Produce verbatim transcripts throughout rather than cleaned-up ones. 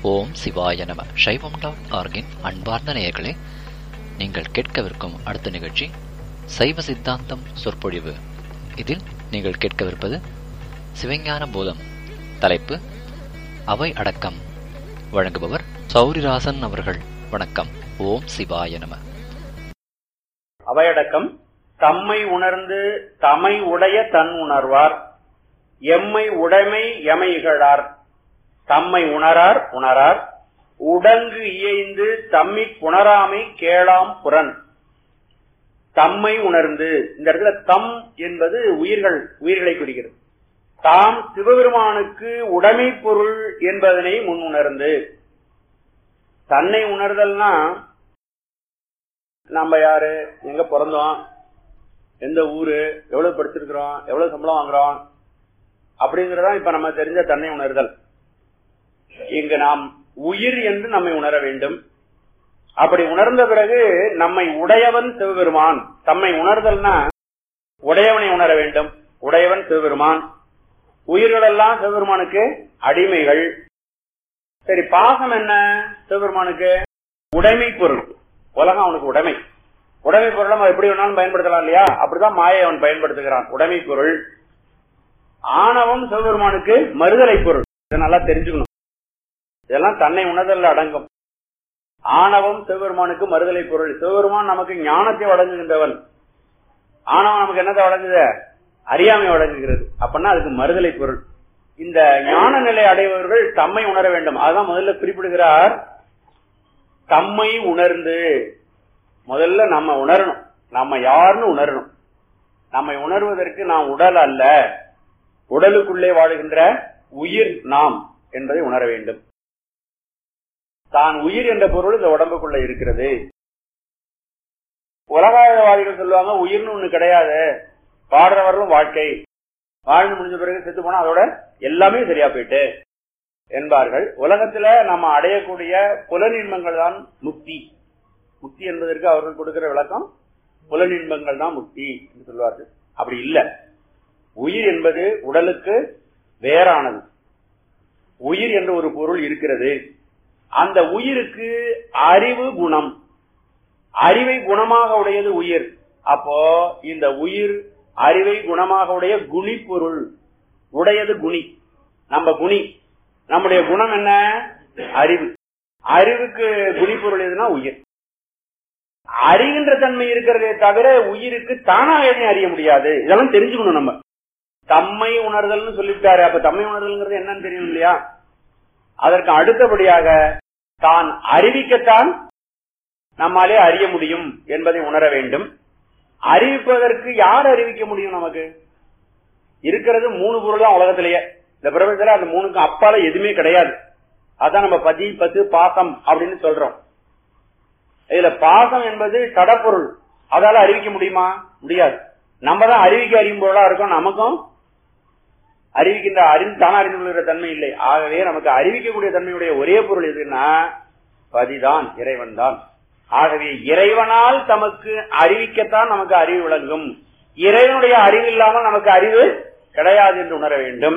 ஓம் சிவாய நம. சைவம் டாட் ஆர்கின் அன்பார்ந்த நேயர்களே, நீங்கள் கேட்கவிருக்கும் அடுத்த நிகழ்ச்சி சைவ சித்தாந்தம் சொற்பொழிவு. இதில் நீங்கள் கேட்கவிருப்பது சிவஞான போதம். தலைப்பு அவை அடக்கம். வழங்குபவர் சௌரிராசன் அவர்கள். வணக்கம். ஓம் சிவாய நம. அவையடக்கம். தம்மை உணர்ந்து தமை உடைய தன் உணர்வார், எம்மை உடைமை எமை இகழார். தம்மை உணரார் உணரார், உடங்கு இயைந்து தம்மி புணராமை கேளாம் புறன். தம்மை உணர்ந்து, இந்த இடத்துல தம் என்பது உயிர்கள் உயிர்களை குறிக்கிறது. தாம் சிவபெருமானுக்கு உடைமை பொருள் என்பதனை முன் உணர்ந்து. தன்னை உணர்தல்னா, நம்ம யாரு, எங்க பிறந்தோம், எந்த ஊரு, எவ்வளவு படிச்சிருக்கிறோம், எவ்வளவு சம்பளம் வாங்குறோம் அப்படிங்கறதான் இப்ப நம்ம தெரிஞ்ச தன்னை உணர்தல். இங்கு நாம் உயிர் என்று நம்மை உணர வேண்டும். அப்படி உணர்ந்த பிறகு நம்மை உடையவன் சிவபெருமான். தம்மை உணர்தல்னா உடையவனை உணர வேண்டும். உடையவன் சிவபெருமான். உயிர்கள் எல்லாம் சிவபெருமானுக்கு அடிமைகள். சரி, பாசம் என்ன சிவபெருமானுக்கு? உடைமை பொருள். உலகம் அவனுக்கு உடைமை. உடைமை பொருள் நம்ம எப்படி வேணாலும் பயன்படுத்தலாம் இல்லையா? அப்படிதான் மாயை அவன் பயன்படுத்துகிறான். உடைமை பொருள். ஆணவம் சிவபெருமானுக்கு மறுதலை பொருள். இதை நல்லா தெரிஞ்சுக்கணும். இதெல்லாம் தன்னை உணர்தல் அடங்கும். ஆணவம் சிவபெருமானுக்கு மறுதலை பொருள். சிவபெருமான் நமக்கு ஞானத்தை வழங்குகின்றவன். ஆணவம் நமக்கு என்னத்தை வழங்குது? அறியாமை வழங்குகிறது. அப்படின்னா அதுக்கு மறுதலை பொருள். இந்த ஞான நிலை அடைபவர்கள் தம்மை உணர வேண்டும். அதுதான் முதல்ல குறிப்பிடுகிறார். தம்மை உணர்ந்து, முதல்ல நம்ம உணரணும். நம்ம யாருன்னு உணரணும். நம்மை உணர்வதற்கு நாம் உடல் அல்ல, உடலுக்குள்ளே வாழுகின்ற உயிர் நாம் என்பதை உணர வேண்டும். தான் உயிர் என்ற பொருள் இந்த உடம்புக்குள்ள இருக்கிறது. உலகவாதிகள் சொல்லுவாங்க, உயிர்னு ஒண்ணு கிடையாது, பாடுறவர்களும் வாழ்க்கை, வாழ்ந்து முடிஞ்ச பிறகு செத்து போனா அதோட எல்லாமே சரியா போயிட்டு என்பார்கள். உலகத்துல நம்ம அடையக்கூடிய புலனின்பங்கள் தான் முக்தி. முக்தி என்பதற்கு அவர்கள் கொடுக்கிற விளக்கம் புலனின்பங்கள் தான் முக்தி என்று சொல்வார்கள். அப்படி இல்ல. உயிர் என்பது உடலுக்கு வேறானது. உயிர் என்ற ஒரு பொருள் இருக்கிறது. அந்த உயிருக்கு அறிவு குணம். அறிவை குணமாக உடையது உயிர். அப்போ இந்த உயிர் அறிவை குணமாக உடைய குணி பொருள் உடையது குணி. நம்ம குணி, நம்முடைய குணம் என்ன? அறிவு. அறிவுக்கு குணி பொருள் எதுனா உயிர். அறிகின்ற தன்மை இருக்கிறதே தவிர உயிருக்கு தானாக எதையும் அறிய முடியாது. இதெல்லாம் தெரிஞ்சுக்கணும். நம்ம தம்மை உணர்தல்னு சொல்லிட்டாரு. அப்ப தம்மை உணர்தல்ங்கிறது என்னன்னு தெரியும் இல்லையா? அதற்கு அடுத்தபடியாக தான் அறிவிக்கத்தான் நம்மாலே அறிய முடியும் என்பதை உணர வேண்டும். அறிவிப்பதற்கு யார் அறிவிக்க முடியும்? நமக்கு இருக்கிறது மூணு பொருள் தான் உலகத்திலேயே. இந்த பிரபஞ்சத்துல அந்த மூணுக்கு அப்பால எதுவுமே கிடையாது. அதான் நம்ம பதி பத்து பாசம் அப்படின்னு சொல்றோம். இதுல பாசம் என்பது கடப்பொருள். அதால அறிவிக்க முடியுமா? முடியாது. நம்ம தான் அறிவிக்க அறியும் பொருளா இருக்கோம். நமக்கும் அறிவிக்கின்ற அறிந்து தானே அறிந்து கொள்கிற தன்மை இல்லை. ஆகவே நமக்கு அறிவிக்கக்கூடிய தன்மையுடைய ஒரே பொருள் எதுன்னா பதிதான், இறைவன் தான். ஆகவே இறைவனால் தமக்கு அறிவிக்கத்தான் நமக்கு அறிவு விளங்கும். இறைவனுடைய அறிவு இல்லாமல் நமக்கு அறிவு கிடையாது என்று உணர வேண்டும்.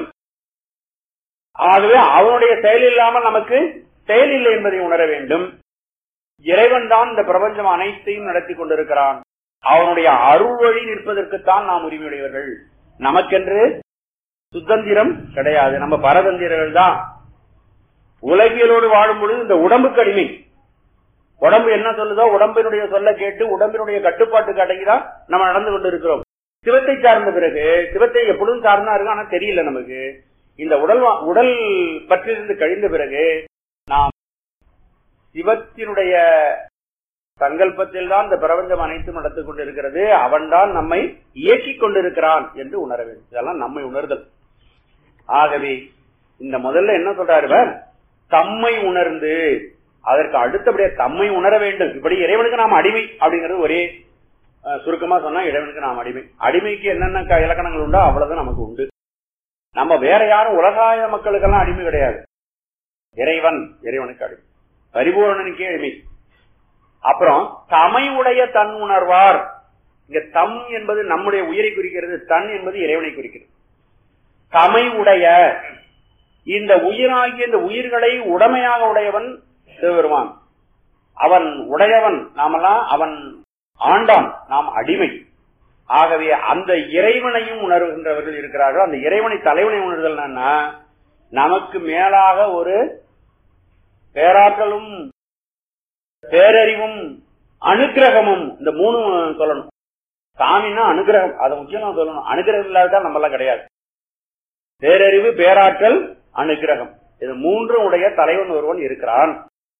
ஆகவே அவனுடைய செயல் இல்லாமல் நமக்கு செயல் இல்லை என்பதை உணர வேண்டும். இறைவன் தான் இந்த பிரபஞ்சம் அனைத்தையும் நடத்தி கொண்டிருக்கிறான். அவனுடைய அருள் வழி நிற்பதற்குத்தான் நாம் உரிமையுடையவர்கள். நமக்கென்று சுதந்திரம் கிடையாது. நம்ம பரதந்திரர்கள் தான். உலகியலோடு வாழும் பொழுது இந்த உடம்புக்கு அடிமை. உடம்பு என்ன சொல்லுதோ உடம்பினுடைய சொல்ல கேட்டு உடம்பினுடைய கட்டுப்பாட்டுக்கு அடங்கிதான் நம்ம நடந்து கொண்டு இருக்கிறோம். சிவத்தை சார்ந்த பிறகு, சிவத்தை எப்பொழுதும் சார்ந்தா இருக்கும், ஆனா தெரியல நமக்கு. இந்த உடல் உடல் பற்றிலிருந்து கழிந்த பிறகு நாம் சிவத்தினுடைய சங்கல்பத்தில் தான் இந்த பிரபஞ்சம் அனைத்தும் நடத்தி கொண்டிருக்கிறது. அவன் தான் நம்மை இயக்கிக் கொண்டிருக்கிறான் என்று உணர வேண்டும். இதெல்லாம் நம்மை உணர்தல். ஆகவே இந்த முதல்ல என்ன சொல்றாரு? தம்மை உணர்ந்து, அதற்கு அடுத்தபடியா தம்மை உணர வேண்டும். இப்படி இறைவனுக்கு நாம் அடிமை அப்படிங்கிறது ஒரே சுருக்கமா சொன்னா, இறைவனுக்கு நாம் அடிமை. அடிமைக்கு என்னென்ன இலக்கணங்கள் உண்டோ அவ்வளவுதான் நமக்கு உண்டு. நம்ம வேற யாரும் உலகாய மக்களுக்கெல்லாம் அடிமை கிடையாது. இறைவன் இறைவனுக்கு அடிமை, பரிபூரணனுக்கே அடிமை. அப்புறம் தமை உடைய தன் உணர்வார். இங்க தம் என்பது நம்முடைய உயிரை குறிக்கிறது, தன் என்பது இறைவனை குறிக்கிறது. தமை உடைய இந்த உயிராகிய இந்த உயிர்களை உடமையாக உடையவன் சிவபெருமான். அவன் உடையவன், நாமெல்லாம் அவன் ஆண்டான், நாம் அடிமை. ஆகவே அந்த இறைவனையும் உணர்கின்றவர்கள் இருக்கிறார்கள். அந்த இறைவனை தலைவனை உணர்தல் என்னன்னா, நமக்கு மேலாக ஒரு பேராற்றலும் பேரறிவும் அனுக்கிரகமும், இந்த மூணு சொல்லணும். சாமின்னா அனுகிரகம், அதை முக்கியமா சொல்லணும். அனுகிரகம் இல்லாத நம்ம எல்லாம் கிடையாது. பேரறிவு, பேராற்றல், அனுகிரகம், இது மூன்றும் உடைய தலைவன் ஒருவன் இருக்கிறான்.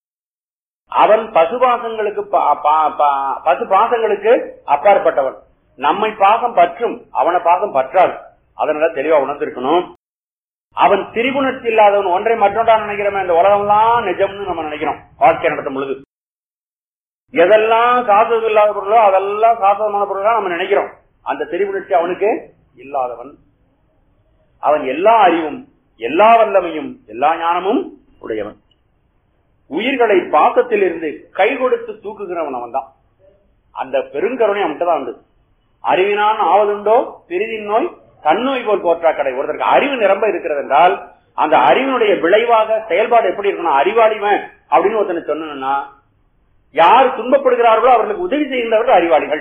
அவன் பசுபாசங்களுக்கு பசு பாசங்களுக்கு அப்பாற்பட்டவன். நம்மை பாசம் பற்றும், அவனை பாசம் பற்றாது. அதனால தெளிவா உணர்ந்திருக்கணும். அவன் திரிபுணர்ச்சி இல்லாதவன். ஒன்றை மற்றொன்றா நினைக்கிறோமே, இந்த உலகம்லாம் நிஜம்னு நம்ம நினைக்கிறோம் வாழ்க்கை நடத்தும் பொழுது. எதெல்லாம் சாஸ்திரம் இல்லாத பொருளோ அதெல்லாம் சாஸ்திரமான பொருளா நம்ம நினைக்கிறோம். அந்த திரிபுணர்ச்சி அவனுக்கு இல்லாதவன். அவன் எல்லா அறிவும், எல்லா வல்லமையும், எல்லா ஞானமும் உடையவன். உயிர்களை பாசத்தில் இருந்து கை கொடுத்து தூக்குகிறவன் அவன் தான். அந்த பெருங்கருணை அவன்கிட்ட தான் உண்டு. அறிவினான் ஆவதுண்டோ பிரிதின் நோய் தன்னோய் போல் போற்றா கடை. ஒருத்தருக்கு அறிவு நிரம்ப இருக்கிறது என்றால் அந்த அறிவினுடைய விளைவாக செயல்பாடு எப்படி இருக்கணும்? அறிவாளிவன் அப்படின்னு ஒருத்தனை சொன்னா, யார் துன்பப்படுகிறார்களோ அவர்களுக்கு உதவி செய்கின்றவர்கள் அறிவாளிகள்.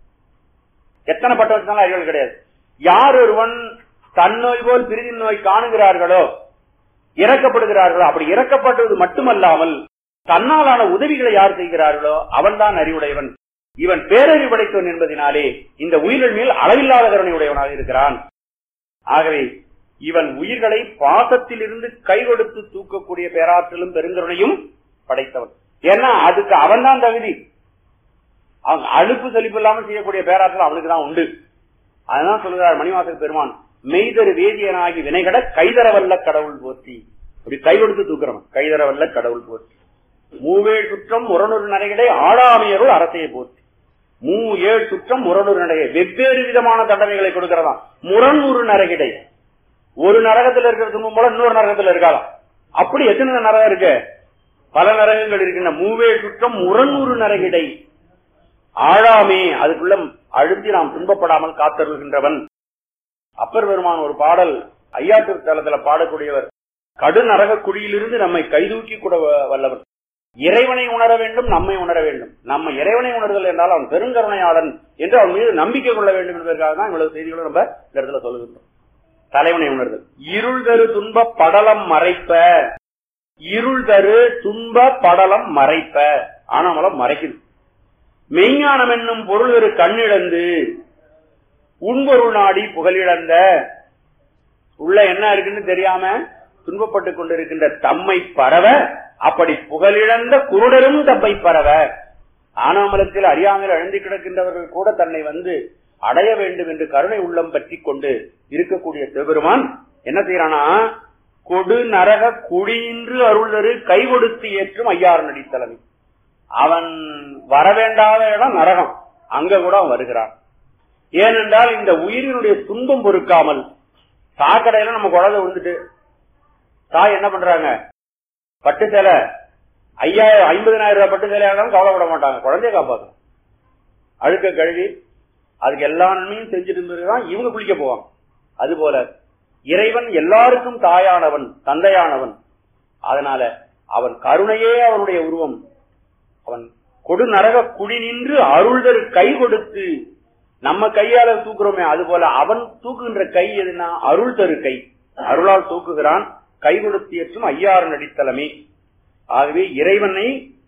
எத்தனை பட்டவர்களாலும் அறிவாளி கிடையாது. யார் ஒருவன் தன்னோய் போல் பிரிதின் நோய் காணுகிறார்களோ, இறக்கப்படுகிறார்களோ, அப்படி இறக்கப்பட்டது மட்டுமல்லாமல் தன்னாலான உதவிகளை யார் செய்கிறார்களோ அவன்தான் அறிவுடையவன். இவன் பேரறிவு படைத்தவன் என்பதனாலே இந்த உயிர்கள் மேல் அளவில்லாத கருணை உடையவனாக இருக்கிறான். ஆகவே இவன் உயிர்களை பாசத்தில் இருந்து கை கொடுத்து தூக்கக்கூடிய பேராற்றலும் பெருங்கருணையும் படைத்தவன். ஏன்னா அதுக்கு அவன் தான் தகுதி. அழுப்பு செழிப்பு இல்லாமல் செய்யக்கூடிய பேராற்றல் அவனுக்கு தான் உண்டு. அதுதான் சொல்லுகிறார் மணிவாசக பெருமான், மெய்தரு வேதியனாகி வினைகட கைதரவல்ல கடவுள் போற்றி. அப்படி கை கொடுத்து தூக்குறவன் கைதரவல்ல கடவுள் போற்றி. மூவேழ் சுற்றம் முரணொரு நடைகளை ஆளாமையருள் அரசையை போற்றி. மூ ஏழு சுற்றம் முரணொரு நடைகை, வெவ்வேறு விதமான தண்டனைகளை கொடுக்கிறதான். முரணொரு நரகிடை, ஒரு நரகத்தில் இருக்கிற துன்பம் போல இன்னொரு நரகத்தில் இருக்கலாம். அப்படி எத்தனை நரகம் இருக்கு? பல நரகங்கள் இருக்கின்ற. மூவேழு சுற்றம் முரணொரு நரகிடை ஆழாமே, அதுக்குள்ள அழுத்தி நாம் துன்பப்படாமல் காத்தருகின்றவன். அப்பர் பெருமான் ஒரு பாடல் ஐயாற்று தலத்துல பாடக்கூடியவர். கடு நரக குழியிலிருந்து நம்மை கைதூக்கி கூட வல்லவன். இறைவனை உணர வேண்டும், நம்மை உணர வேண்டும். நம்ம இறைவனை உணர்தல் என்றால் அவன் பெருங்கருணையாளன் என்று அவன் மீது நம்பிக்கை கொள்ள வேண்டும் என்பதற்காக தான் இவ்வளவு செய்திகளும் நம்ம இந்த இடத்துல சொல்லுகின்றோம். தலைவனை உணர்தல். இருள் தரு துன்ப படலம் மறைப்ப, இருள் தரு துன்ப படலம் மறைப்ப, ஆனாமலம் மறைக்குது. மெய்ஞானம் என்னும் பொருள் ஒரு கண்ணிழந்து உண்பொருள் நாடி புகழிழந்த, உள்ள என்ன இருக்குன்னு தெரியாம துன்பப்பட்டுக் கொண்டிருக்கின்ற தம்மை பரவ, அப்படி புகழிழந்த குருடரும் தம்மை பரவ. ஆனாமலத்தில் அறியாமல் அழுந்தி கிடக்கின்றவர்கள் கூட தன்னை வந்து அடைய வேண்டும் என்று கருணை உள்ளம் பற்றி கொண்டு இருக்கக்கூடிய சிவபெருமான் என்ன செய்யறானா, கொடு நரக குழியின்று அருள்தரு கை கொடுத்து ஏற்றும் ஐயாறு நடித்தலைமை. அவன் வரவேண்டாத இடம் நரகம், அங்க கூட அவன் வருகிறான். ஏனென்றால் இந்த உயிரினுடைய துன்பம் பொறுக்காமல், சாக்கடையில நம்ம குழந்தை விழுந்துட்டு தாய் என்ன பண்றாங்க, பட்டு சேலை ஐயாயிரம் ஐம்பதினாயிரம் ரூபாய் பட்டு சேலையானாலும் கவலைப்பட மாட்டாங்க, குழந்தைய காப்பாற்றும். அழுக்க கழுவி அதுக்கு எல்லா நன்மையும் செஞ்சுட்டு இருந்ததுதான் இவங்க குளிக்க போவாங்க. அதுபோல இறைவன் எல்லாருக்கும் தாயானவன், தந்தையானவன். அதனால அவன் கருணையே அவனுடைய உருவம். அவன் கொடு நரக குழி நின்று அருள்தரு கை கொடுத்து, நம்ம கையால தூக்குறோமே அதுபோல அவன் தூக்குகின்ற கை எதுனா அருள் தரு கை. அருளால் தூக்குகிறான், கை கொடுத்து ஏற்றும் ஐயாறு நடித்தலைமை. ஆகவே இறைவனை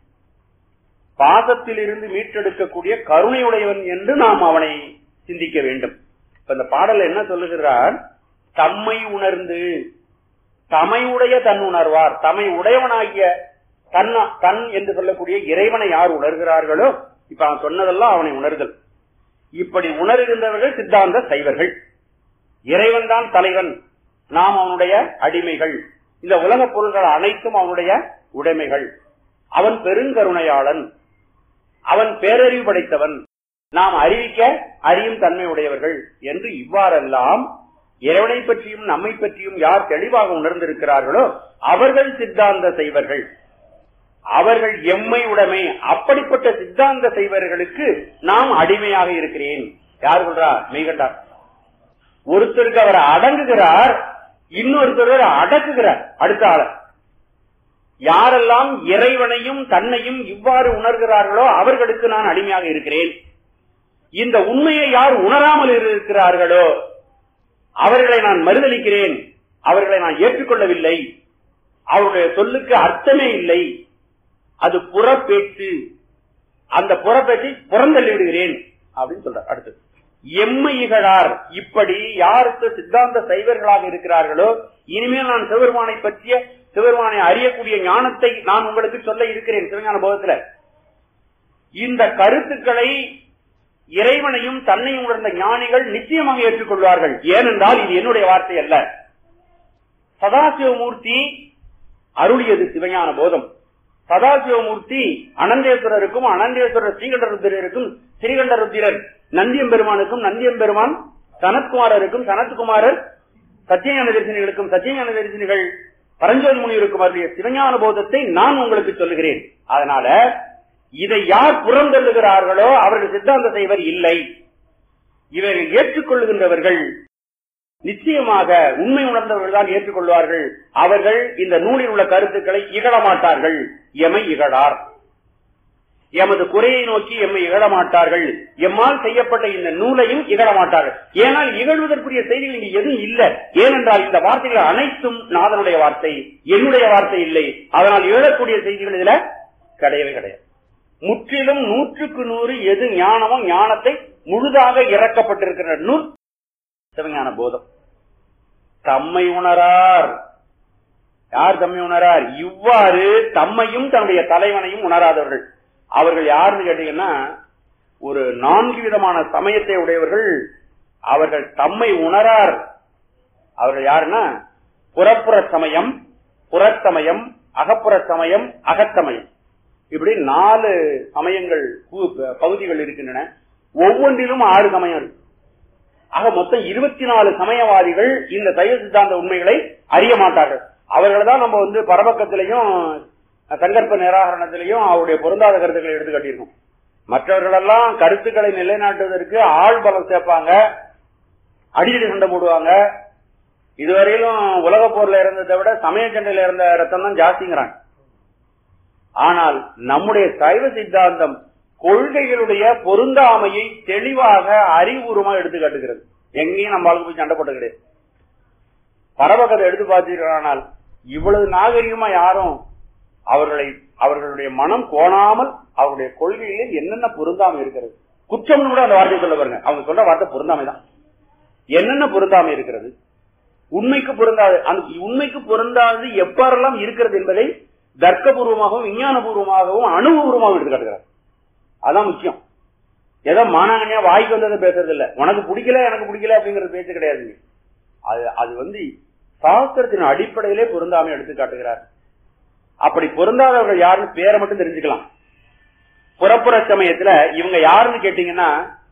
பாசத்தில் இருந்து மீட்டெடுக்கக்கூடிய கருணையுடையவன் என்று நாம் அவனை சிந்திக்க வேண்டும். இப்ப இந்த பாடல் என்ன சொல்லுகிறார், தம்மை உணர்ந்து தமை உடைய தன் உணர்வார். தமை உடையவனாகிய தன் தன் என்று சொல்லக்கூடிய இறைவனை யார் உணர்கிறார்களோ, இப்ப அவன் சொன்னதெல்லாம் அவனை உணர்தல். இப்படி உணர்கின்றவர்கள் சித்தாந்த சைவர்கள். இறைவன் தான் தலைவன், நாம் அவனுடைய அடிமைகள். இந்த உலக பொருள்கள் அனைத்தும் அவனுடைய உடைமைகள். அவன் பெருங்கருணையாளன், அவன் பேரறிவு படைத்தவன், நாம் அறிவிக்க அறியும் தன்மை உடையவர்கள் என்று இவ்வாறெல்லாம் இறைவனை பற்றியும் நம்மை பற்றியும் யார் தெளிவாக உணர்ந்திருக்கிறார்களோ அவர்கள் சித்தாந்த சைவர்கள். அவர்கள் எம்மை உடைமை. அப்படிப்பட்ட சித்தாந்த சைவர்களுக்கு நாம் அடிமையாக இருக்கிறேன். யார் சொல்றா? மெய்கண்டார். ஒருத்தருக்கு அவர் அடங்குகிறார், இன்னொருத்தர் அடக்குகிறார் அடுத்த ஆள. யாரெல்லாம் இறைவனையும் தன்னையும் இவ்வாறு உணர்கிறார்களோ அவர்களுக்கு நான் அடிமையாக இருக்கிறேன். இந்த உண்மையை யார் உணராமல் இருக்கிறார்களோ அவர்களை நான் மறுதளிக்கிறேன், அவர்களை நான் ஏற்றுக்கொள்ளவில்லை, அவருடைய சொல்லுக்கு அர்த்தமே இல்லை, அது புறப்பேச்சு, அந்த புறப்பேச்சை புறந்தள்ளி விடுகிறேன் அப்படின்னு சொல்றார். அடுத்து எம்மையிகளார். இப்படி யாருக்கு சித்தாந்த சைவர்களாக இருக்கிறார்களோ இனிமேல் நான் சிவபெருமானை பற்றிய சிவபெருமானை அறியக்கூடிய ஞானத்தை நான் உங்களுக்கு சொல்ல இருக்கிறேன். சிவஞான போதத்துல இந்த கருத்துக்களை இறைவனையும் தன்னையும் உணர்ந்த ஞானிகள் நிச்சயமாக ஏற்றுக்கொள்வார்கள். ஏனென்றால் இது என்னுடைய வார்த்தை அல்ல, சதாசிவமூர்த்தி அருளியது சிவஞான போதம். சதாசிவமூர்த்தி அனந்தேஸ்வரருக்கும் அனந்தேஸ்வரர் ஸ்ரீகண்டருத்திரருக்கும் ஸ்ரீகண்டருத்திரர் நந்தியம்பெருமானுக்கும் நந்தியம்பெருமான் சனத்குமாரருக்கும் சனத்குமாரர் சத்தியஞான தரிசனிகளுக்கும் சத்தியஞான தரிசனிகள் பரஞ்சோதி முனிவருக்கும் அருளிய சிவஞான போதத்தை நான் உங்களுக்கு சொல்லுகிறேன். அதனால இதை யார் புறந்தள்ளுகிறார்களோ அவர்கள் சித்தாந்த செய்வர் இல்லை. இவர்கள் ஏற்றுக்கொள்ளுகின்றவர்கள் நிச்சயமாக உண்மை உணர்ந்தவர்கள் தான் ஏற்றுக்கொள்வார்கள். அவர்கள் இந்த நூலில் உள்ள கருத்துக்களை இகழமாட்டார்கள். எமை இகழார். எமது குறையை நோக்கி எம்மை இகழமாட்டார்கள். எம்மால் செய்யப்பட்ட இந்த நூலையும் இகழமாட்டார்கள். ஏனால் இகழ்வதற்குரிய செய்திகள் இங்கு எதுவும் இல்லை. ஏனென்றால் இந்த வார்த்தைகள் அனைத்தும் நாதனுடைய வார்த்தை, என்னுடைய வார்த்தை இல்லை. அதனால் இகழக்கூடிய செய்திகள் இதுல கிடையவே கிடையாது. முற்றிலும் நூற்றுக்கு நூறு எது ஞானமோ ஞானத்தை முழுதாக இறக்கப்பட்டிருக்கிற நூல் சிவஞான போதம். தம்மை உணரார். யார் தம்மை உணரார்? இவ்வாறு தம்மையும் தன்னுடைய தலைவனையும் உணராதவர்கள். அவர்கள் யாருன்னு கேட்டீங்கன்னா ஒரு நான்கு விதமான சமயத்தை உடையவர்கள். அவர்கள் தம்மை உணரார். அவர்கள் யாருன்னா புறப்புற சமயம், புறச்சமயம், அகப்புற சமயம், அகச்சமயம், இப்படி நாலு சமயங்கள் பகுதிகள் இருக்கின்றன. ஒவ்வொன்றிலும் ஆறு சமயம் இருக்கு. ஆக மொத்தம் இருபத்தி நாலு சமயவாதிகள் இந்த சைவ சித்தாந்த உண்மைகளை அறிய மாட்டார்கள். அவர்கள் தான் நம்ம வந்து பரபக்கத்திலையும் சங்கற்ப நிராகரணத்திலையும் அவருடைய பொருந்தாத கருத்துக்களை எடுத்து காட்டியிருக்கோம். மற்றவர்கள் எல்லாம் கருத்துக்களை நிலைநாட்டுவதற்கு ஆள் பலம் சேர்ப்பாங்க, அடிக்கடி சண்டை போடுவாங்க. இதுவரையிலும் உலக போர்ல இருந்ததை விட சமய சண்டையில இருந்த ரத்தம் தான் ஜாஸ்திங்கிறாங்க. ஆனால் நம்முடைய சைவ சித்தாந்தம் கொள்கைகளுடைய பொருந்தாமையை தெளிவாக அறிவுபூர்வமாக எடுத்து காட்டுகிறது. எங்கேயும் நம்ம ஆளுக்கு போய் சண்டை போட்டு கிடையாது. பரபக்கத்தை எடுத்து பார்த்தீர்கள், இவ்வளவு நாகரிகமா யாரும் அவர்களை அவர்களுடைய மனம் கோணாமல் அவருடைய கொள்கைகளில் என்னென்ன பொருந்தாமை இருக்கிறது, குற்றம்னு கூட அந்த வார்த்தை சொல்ல பாருங்க. அவங்க சொல்ற வார்த்தை பொருந்தாமை தான். என்னென்ன பொருந்தாமை இருக்கிறது, உண்மைக்கு பொருந்தாது, அந்த உண்மைக்கு பொருந்தாது எவ்வாறெல்லாம் இருக்கிறது என்பதை தர்க்கபூர்வமாகவும் விஞ்ஞானபூர்வமாகவும் அனுபவபூர்வமாகவும் எடுத்து காட்டுகிறார். அதான் முக்கியம். ஏதோ மானாங்கனியா வாய்க்கு வந்ததை பேசுறது இல்ல. உனக்கு பிடிக்கல எனக்கு பிடிக்கல அப்படிங்கறது பேச்சு கிடையாதுங்க. அது அது வந்து சாஸ்திரத்தின் அடிப்படையிலே பொருந்தாமை எடுத்து காட்டுகிறார். அப்படி பொருந்தாதவர்கள் யாருன்னு பேரை மட்டும் தெரிஞ்சுக்கலாம். புறப்புற சமயத்துல இவங்க யாருன்னு கேட்டீங்கன்னா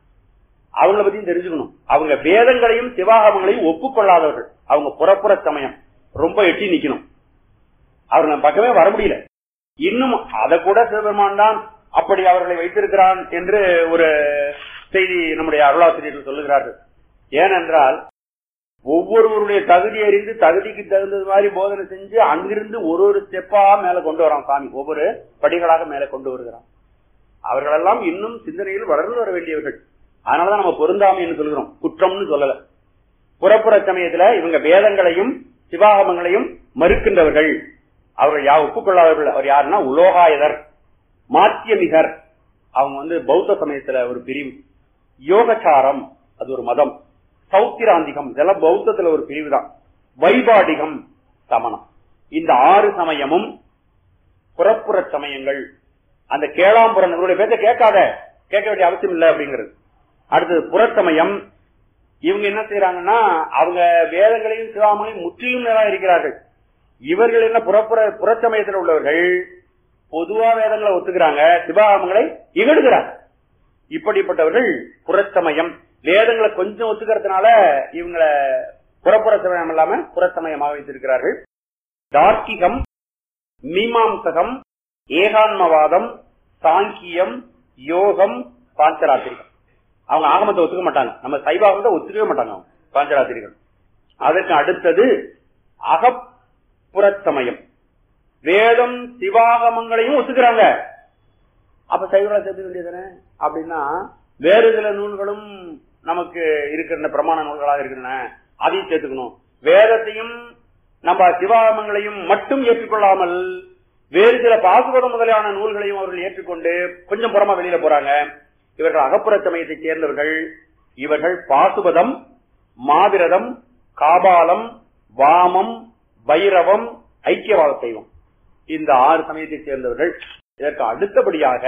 அவங்கள பத்தியும் தெரிஞ்சுக்கணும். அவங்க வேதங்களையும் சிவாகமங்களையும் ஒப்புக்கொள்ளாதவர்கள். அவங்க புறப்புற சமயம் ரொம்ப எட்டி நிக்கணும். அவங்க பக்கமே வர முடியல. இன்னும் அதை கூட சிவபெருமான் தான் அப்படி அவர்களை வைத்திருக்கிறான் என்று ஒரு செய்தி நம்முடைய அருளாசிரியர்கள் சொல்லுகிறார்கள். ஏனென்றால் ஒவ்வொருவருடைய தகுதி அறிந்து தகுதிக்கு தகுந்தது மாதிரி போதனை செஞ்சு அங்கிருந்து ஒரு ஒரு ஸ்டெப்பா மேல கொண்டு வரான் சாமி. ஒவ்வொரு படிகளாக மேல கொண்டு வருகிறான். அவர்களெல்லாம் இன்னும் சிந்தனையில் வளர்ந்து வர வேண்டியவர்கள். அதனாலதான் நம்ம பொருந்தாமை என்று சொல்கிறோம், குற்றம்னு சொல்லல. புறப்புற சமயத்துல இவங்க வேதங்களையும் சிவாகமங்களையும் மறுக்கின்றவர்கள். அவர்கள் யா ஒப்புக்கொள்ளாதவர்கள். அவர் யாருன்னா உலோகாயதர், மாத்தியமிகர். அவங்க வந்து பௌத்த சமயத்துல ஒரு பிரிவு. யோகச்சாரம் அது ஒரு மதம். சௌத்திராந்திகம் இதெல்லாம் பௌத்தத்துல ஒரு பிரிவு தான். வைபாடிகம் சமணம். இந்த ஆறு சமயமும் புறப்புற சமயங்கள். அந்த கேளாம்புரம் இவருடைய பேச்ச கேட்காத, கேட்க வேண்டிய அவசியம் இல்லை அப்படிங்கிறது. அடுத்தது புறச்சமயம். இவங்க என்ன செய்யறாங்கன்னா அவங்க வேதங்களையும் சிவாமங்களையும் முற்றிலும் நிராகரிக்கிறார்கள். இவர்கள் என்ன புறப்புற புறச்சமயத்தில் உள்ளவர்கள் பொதுவா வேதங்களை ஒத்துக்கிறாங்க, சிவாகமங்களை இகழுகிறார். இப்படிப்பட்டவர்கள் புறச்சமயம். வேதங்களை கொஞ்சம் ஒத்துக்கிறதுனால இவங்களை புறப்புற சமயம் இல்லாம புறச்சமயமாக வைத்திருக்கிறார்கள். தார்க்கிகம், மீமாம்சகம், ஏகான்மவாதம், சாங்கியம், யோகம், பாஞ்சராத்திரிகம். அவங்க ஆகமத்தை ஒத்துக்க மாட்டாங்க. நம்ம சைவாகமத்தை ஒத்துக்கவே மாட்டாங்க அவங்க பாஞ்சராத்திரிகள். அதற்கு அடுத்தது அகப்புறச்சமயம். வேதம் சிவாகமங்களையும் ஒத்துக்கிறாங்க. அப்ப சைவர்களா சேர்த்து வேண்டியதானே? அப்படின்னா வேறு சில நூல்களும் நமக்கு இருக்கிற பிரமாண நூல்களாக இருக்கின்றன, அதையும் சேர்த்துக்கணும். வேதத்தையும் நம்ம சிவாகமங்களையும் மட்டும் ஏற்றுக்கொள்ளாமல் வேறு சில பாசுபதம் முதலான நூல்களையும் அவர்கள் ஏற்றுக்கொண்டு கொஞ்சம் புறமா வெளியில போறாங்க. இவர்கள் அகப்புற சமயத்தை சேர்ந்தவர்கள். இவர்கள் பாசுபதம், மாவிரதம், காபாலம், வாமம், பைரவம், ஐக்கியவாத சைவம், இந்த ஆறு சமயத்தை சேர்ந்தவர்கள். இதற்கு அடுத்தபடியாக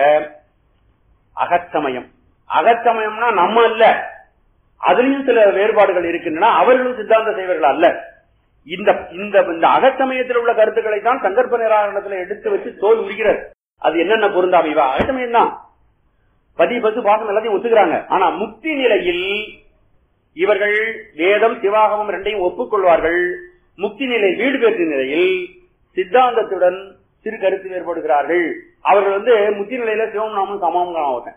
அகச்சமயம். அகச்சமயம்னா நம்ம அல்ல, அதுலயும் சில வேறுபாடுகள் இருக்கின்றன. அவர்களும் சித்தாந்த சைவர்கள் அல்ல. இந்த இந்த அகச்சமயத்தில் உள்ள கருத்துக்களை தான் சங்கற்ப நிராகரணத்தில் எடுத்து வச்சு தோல் உரிக்கிறது. அது என்னென்ன பொருந்தாம இவ அகச்சமயம் தான். பதி பசு பாசம் எல்லாத்தையும் ஒத்துக்கிறாங்க. ஆனா முக்தி நிலையில் இவர்கள் வேதம் சிவாகமம் ரெண்டையும் ஒப்புக்கொள்வார்கள். முக்தி நிலை வீடு பெற்ற நிலையில் சித்தாந்தத்துடன் சிறு கருத்து வேறுபடுகிறார்கள். அவர்கள் வந்து முக்தி நிலையில சிவம் நாமும் சமம் ஆகும்.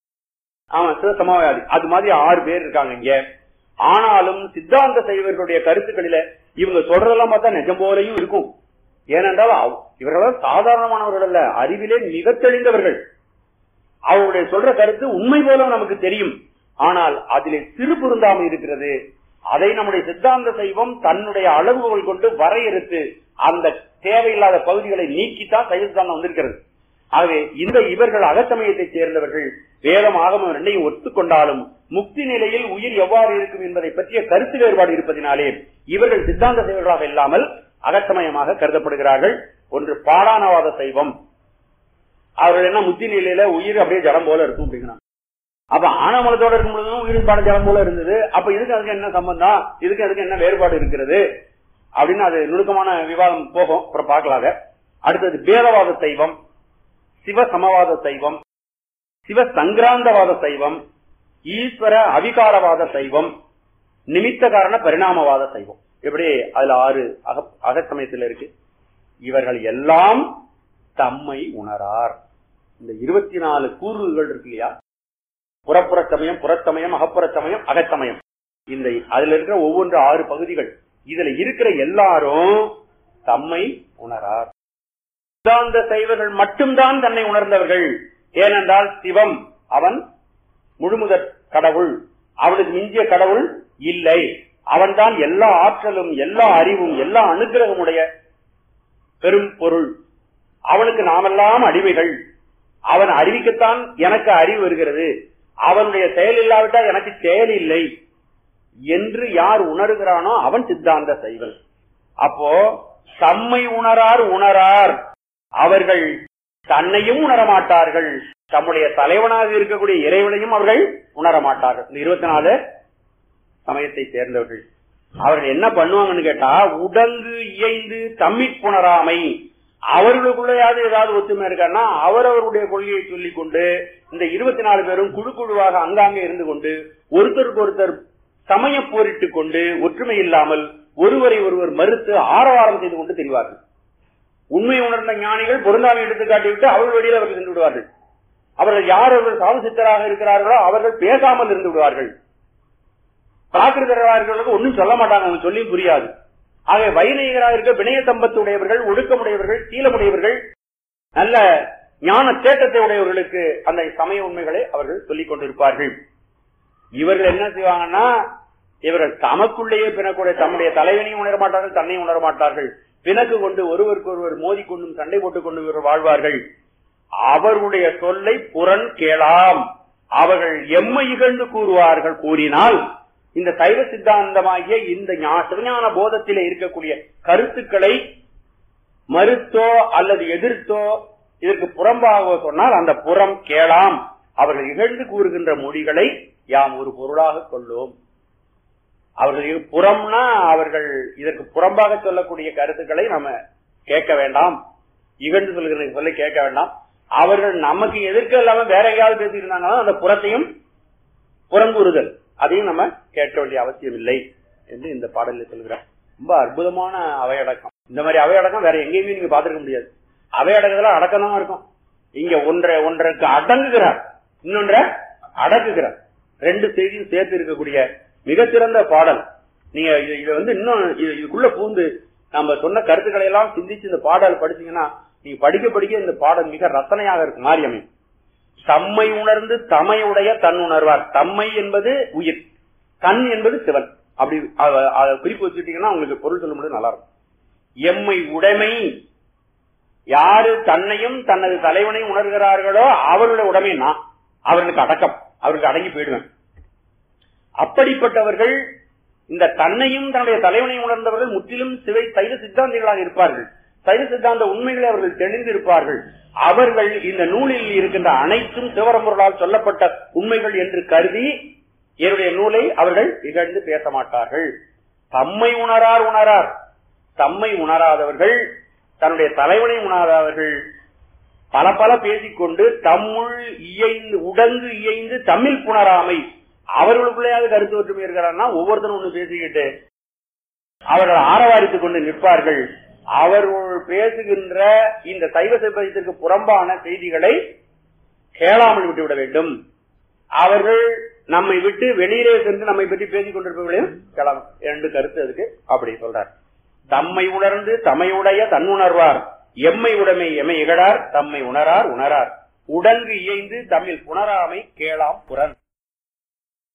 ஆமா, சிவ சமாவாதி. அது மாதிரி ஆறு பேர் இருக்காங்க இங்க. ஆனாலும் சித்தாந்த சைவர்களுடைய கருத்துக்களில இவங்க சொல்றதெல்லாம் பார்த்தா நிஜம் போலையும் இருக்கும். ஏனென்றால் இவர்கள் சாதாரணமானவர்கள் அல்ல, அறிவிலே மிக தெளிந்தவர்கள். அவருடைய சொல்ற கருத்து உண்மை போல நமக்கு தெரியும். ஆனால் அதிலே சிறு பொருந்தாமை இருக்கிறது. அதை நம்முடைய சித்தாந்த சைவம் தன்னுடைய அளவுகள் கொண்டு வரையறுத்து அந்த தேவையில்லாத பகுதிகளை நீக்கித்தான் சைவ சித்தாந்தம் வந்திருக்கிறது. ஆகவே இந்த இவர்கள் அகச்சமயத்தை சேர்ந்தவர்கள். வேதம் ஆகமம் ரெண்டையும் ஒத்துக்கொண்டாலும் முக்தி நிலையில் உயிர் எவ்வாறு இருக்கும் என்பதை பற்றிய கருத்து வேறுபாடு இருப்பதினாலே இவர்கள் சித்தாந்த சைவர்களாக இல்லாமல் அகச்சமயமாக கருதப்படுகிறார்கள். ஒன்று பாடானவாத சைவம். அவர்கள் என்ன முக்தி நிலையில உயிர் அப்படியே ஜலம் போல இருக்கும் அப்படிங்கிறாங்க. அப்ப ஆணவமலத்தோட இருக்கும் பொழுதும் உயிர் பாட ஜலம் போல இருந்தது. அப்ப இதுக்கு அதுக்கு என்ன சம்பந்தம், இதுக்கு அதுக்கு என்ன வேறுபாடு இருக்கிறது அப்படின்னு அது நுணுக்கமான விவாதம் போகும், அப்புறம் பார்க்கலாக. அடுத்தது பேதவாத சைவம், சிவ சமவாத சைவம், சிவ சங்கிராந்தவாத சைவம், ஈஸ்வர அவிகாரவாத சைவம், நிமித்த காரண பரிணாமவாத சைவம். இப்படி அதுல ஆறு அக அகச்சமயத்தில் இருக்கு. இவர்கள் எல்லாம் தம்மை உணரார். இந்த இருபத்தி நாலு கூறுகள் இருக்கு இல்லையா, புறப்புற சமயம், புறச்சமயம், அகப்புற சமயம், அகச்சமயம். இந்த அதுல இருக்கிற ஒவ்வொன்று ஆறு பகுதிகள். இதுல இருக்கிற எல்லாரும் தம்மை உணரார். சித்தாந்த சைவர்கள் மட்டும்தான் தன்னை உணர்ந்தவர்கள். ஏனென்றால் சிவம் அவன் முழுமுதற் கடவுள், அவனுக்கு மிஞ்சிய கடவுள் இல்லை. அவன்தான் எல்லா ஆற்றலும் எல்லா அறிவும் எல்லா அனுகிரகமுடைய பெரும் பொருள். அவனுக்கு நாமெல்லாம் அடிமைகள். அவன் அறிவிக்கத்தான் எனக்கு அறிவு வருகிறது. அவனுடைய செயல் இல்லாவிட்டால் எனக்கு செயல் இல்லை என்று யார் உணர்கிறானோ அவன் சித்தாந்த சைவன். அப்போ தம்மை உணரார் உணரார். அவர்கள் தன்னையும் உணரமாட்டார்கள், தம்முடைய தலைவனாக இருக்கக்கூடிய இறைவனையும் அவர்கள் உணரமாட்டார்கள். இந்த இருபத்தி நாலு சமயத்தை சேர்ந்தவர்கள் அவர்கள் என்ன பண்ணுவாங்கன்னு கேட்டா, உடங்கு இயைந்து தம்மிற் புணராமை. அவர்களுக்குள்ளையாவது ஏதாவது ஒத்துமை இருக்கான்னா அவரவருடைய கொள்கையை சொல்லிக் கொண்டு இந்த இருபத்தி நாலு பேரும் குழு குழுவாக அங்காங்கே இருந்து கொண்டு ஒருத்தருக்கு ஒருத்தர் சமய போரிட்டுக் கொண்டு ஒற்றுமை இல்லாமல் ஒருவரை ஒருவர் மறுத்து ஆரவாரம் செய்து கொண்டு தெரிவார்கள். உண்மை உணர்ந்த ஞானிகள் பொருந்தாமை எடுத்து காட்டிவிட்டு அவர்கள் வழியில் அவர்கள் சென்று விடுவார்கள். அவர்கள் யார் அவர்கள் சாது சித்தராக இருக்கிறார்களோ அவர்கள் பேசாமல் இருந்து விடுவார்கள். பிராகிருதர்களுக்கு ஒன்னும் சொல்ல மாட்டாங்க, அவங்க சொல்லியும் புரியாது. ஆக வைநேகராக இருக்க வினய சம்பத்துடையவர்கள், ஒடுக்கமுடையவர்கள், சீலமுடையவர்கள், நல்ல ஞான தேட்டத்தை உடையவர்களுக்கு அந்த சமய உண்மைகளை அவர்கள் சொல்லிக் கொண்டிருப்பார்கள். இவர்கள் என்ன செய்வாங்கன்னா, இவர்கள் தமக்குள்ளேயே பிணக்கூடிய தம்முடைய தலைவனையும் உணர மாட்டார்கள், தன்னையும் உணர மாட்டார்கள். பிணக்கு கொண்டு ஒருவருக்கு ஒருவர் மோதி கொண்டும் சண்டை போட்டுக் கொண்டு இவர்கள் வாழ்வார்கள். அவர்களுடைய சொல்லை புறன் கேளாம். அவர்கள் எம்மை இகழ்ந்து கூறுவார்கள். கூறினால் இந்த சைவ சித்தாந்தமாகிய இந்த சிவஞான போதத்திலே இருக்கக்கூடிய கருத்துக்களை மறுத்தோ அல்லது எதிர்த்தோ இதற்கு புறம்பாக சொன்னால் அந்த புறம் கேளாம். அவர்கள் இகழ்ந்து கூறுகின்ற மொழிகளை யாம் ஒரு பொருளாக கொள்ளோம். அவர்கள் புறம்னா அவர்கள் இதற்கு புறம்பாக சொல்லக்கூடிய கருத்துக்களை நம்ம கேட்க வேண்டாம், இகழ்ந்து சொல்கிற சொல்ல கேட்க வேண்டாம். அவர்கள் நமக்கு எதிர்க்க இல்லாம வேற எங்கேயாவது பேசியிருந்தாங்கன்னா அந்த புறத்தையும் புறங்கூறுதல் அதையும் நம்ம கேட்க வேண்டிய அவசியம் இல்லை என்று இந்த பாடலில் சொல்கிறார். ரொம்ப அற்புதமான அவையடக்கம். இந்த மாதிரி அவையடக்கம் வேற எங்கேயுமே நீங்க பாத்துருக்க முடியாது. அவையடக்கத்துல அடக்கம் தான் இருக்கும். இங்க ஒன்றை ஒன்றைக்கு அடங்குகிறார், இன்னொன்றை அடக்குகிறார். ரெண்டு செய்தியும் சேர்த்து இருக்கக்கூடிய மிகச்சிறந்த பாடல். நீங்க இதை வந்து இன்னும் இதுக்குள்ள பூந்து நம்ம சொன்ன கருத்துக்களை எல்லாம் சிந்திச்சு இந்த பாடல் படிச்சீங்கன்னா நீங்க படிக்க படிக்க இந்த பாடல் மிக ரசனையாக இருக்கு. மாரியமை தம்மை உணர்ந்து தமையுடைய தன் உணர்வார். தம்மை என்பது உயிர், தன் என்பது சிவன். அப்படி அதை குறிப்பு வச்சுட்டீங்கன்னா உங்களுக்கு பொருள் சொல்ல முடியாது, நல்லா இருக்கும். எம்மை உடைமை, யாரு தன்னையும் தனது தலைவனையும் உணர்கிறார்களோ அவர்களுடைய உடைமை நான், அவர்களுக்கு அடக்கம், அவருக்கு அடங்கி போயிடுவேன். அப்படிப்பட்டவர்கள் இந்த தன்னையும் தன்னுடைய தலைவனையும் உணர்ந்தவர்கள் முற்றிலும் சிவை சைவ சித்தாந்திகளாக இருப்பார்கள். சைவ சித்தாந்த உண்மைகளை அவர்கள் தெளிந்திருப்பார்கள். அவர்கள் இந்த நூலில் இருக்கின்ற அனைத்தும் சிவபரம்பொருளால் சொல்லப்பட்ட உண்மைகள் என்று கருதி என்னுடைய நூலை அவர்கள் இகழ்ந்து பேச மாட்டார்கள். தம்மை உணரார் உணரார் தம்மை உணராதவர்கள், தன்னுடைய தலைவனை உணராதவர்கள் பல பல பேசிக்கொண்டு தம்முள் இயைந்து உடங்கு இயைந்து தமிழ் புணராமை, அவர்களுக்குள்ளேயாவது கருத்து ஒற்றுமை இருக்கிறார்னா ஒவ்வொருத்தரும் ஒண்ணு பேசிக்கிட்டு அவர்கள் ஆரவாரித்துக் கொண்டு நிற்பார்கள். அவர்கள் பேசுகின்ற இந்த சைவ சித்தாந்தத்திற்கு புறம்பான செய்திகளை கேளாமல் விட்டுவிட வேண்டும். அவர்கள் நம்மை விட்டு வெளியிலே சென்று நம்மை பற்றி பேசிக் கொண்டிருப்பவர்களையும் கேளாமல், இரண்டு கருத்து அதுக்கு அப்படி சொல்றார். தம்மை உணர்ந்து தமையுடைய தன்னுணர்வார், எம்மை உடைமை எமை இகழார், தம்மை உணரார் உணரார், உடங்கு இயைந்து தமிழ் புணராமை கேளாம் புறன்.